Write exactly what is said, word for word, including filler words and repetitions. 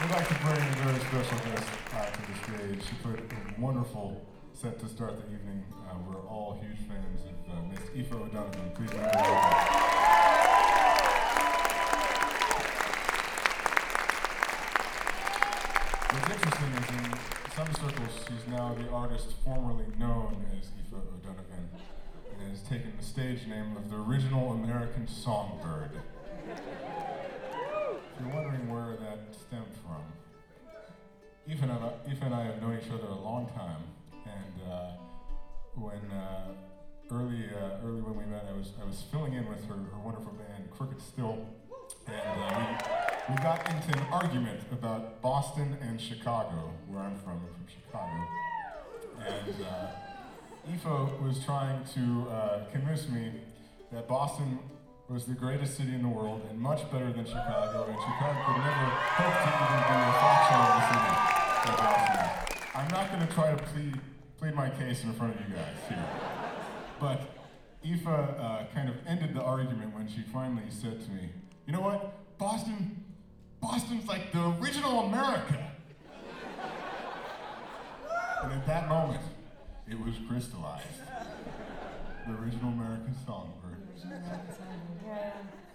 We'd like to bring a very special guest uh, to the stage. She put a wonderful set to start the evening. Uh, we're all huge fans of uh, Miss Aoife O'Donovan. Please welcome her. What's interesting is in some circles, she's now the artist formerly known as Aoife O'Donovan and has taken the stage name of the original American songbird. If you're wondering where that stemmed from, Aoife and, I, Aoife and I have known each other a long time, and uh, when uh, early uh, early when we met, I was I was filling in with her, her wonderful band Crooked Still, and uh, we, we got into an argument about Boston and Chicago, where I'm from. I'm from Chicago, and uh, Aoife was trying to uh, convince me that Boston was the greatest city in the world and much better than Chicago, and Chicago could never hope to even be a fraction of the city that Boston is. I'm not going to try to plead, plead my case in front of you guys here, but Aoife uh, kind of ended the argument when she finally said to me, "You know what, Boston, Boston's like the original America." And at that moment, it was crystallized. The original American songbird. Yeah.